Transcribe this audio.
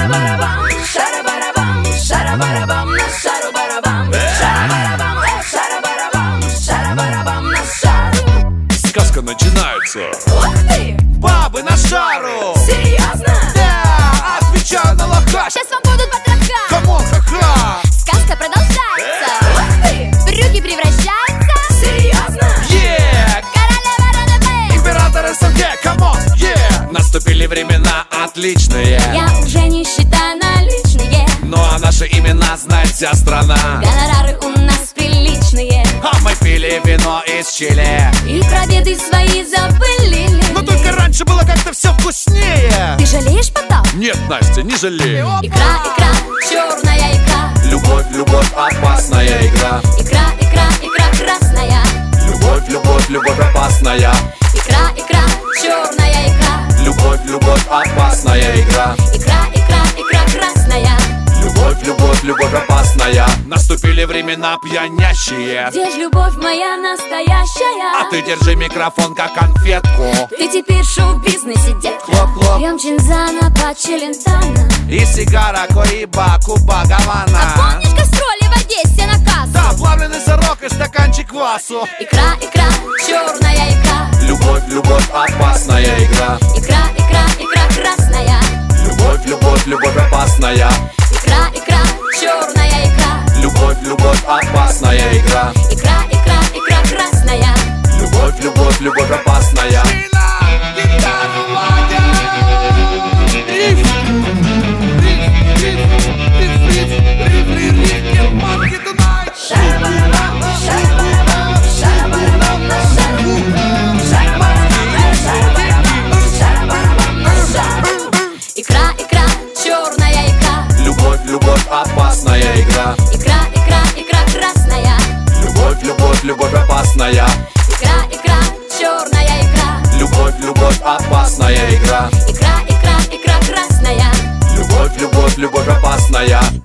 Шара-бара-бам, шара-бара-бам, шара-бара-бам, на шару-бара-бам. Шара-бара-бам, шара-бара-бам, шара-бара-бам, на шару. Сказка начинается. Ух ты! Бабы на шару! Серьезно? Да, отвечаю на лоха. Сейчас вам будут потроха. Камон, ха-ха! Сказка продолжается. Ух ты! Брюки превращаются. Серьезно? Королева РНБ. Император СНГ, камон, Наступили времена отличные. Я уже не считаю наличные. Ну а наши имена знает вся страна. Гонорары у нас приличные. А мы пили вино из Чили. И про беды свои забыли. Но только раньше было как-то все вкуснее. Ты жалеешь потом? Нет, Настя, не жалей. Икра, икра, черная икра. Любовь, любовь, опасная игра. Икра, икра, икра красная. Любовь, любовь, любовь, опасная. Икра, икра, черная икра. Любовь, любовь, опасная игра. Икра, икра, икра красная. Любовь, любовь, любовь, опасная. Наступили времена пьянящие. Где ж любовь моя настоящая? А ты держи микрофон как конфетку. Ты теперь в шоу-бизнесе, детка. Хлоп-хлоп. Пьем чинзана по Челентано. И сигара, коиба, Куба, А Гавана. помнишь гастроли в Одессе на кассу? Да, плавленый сырок и стаканчик квасу. Икра, икра, черная икра. Любовь, любовь, опасная игра. Икра, икра, икра красная. Любовь, любовь, любовь, опасная. Икра, икра, черная икра. Любовь, любовь, опасная игра. Икра, икра, икра красная. Любовь, любовь, любовь, опасная. Шара-бара-бам, шара-бара-бам, шара-бара-бам, на шару. Шара-бара-бам, шара-бара-бам, шара-бара-бам, на шару. Икра, икра, черная икра. Любовь, любовь, опасная игра. Икра, икра, икра красная. Любовь, любовь, любовь, опасная. Икра, икра, черная икра. Любовь, любовь, опасная игра. Икра, икра, икра красная. Любовь, любовь, любовь, опасная.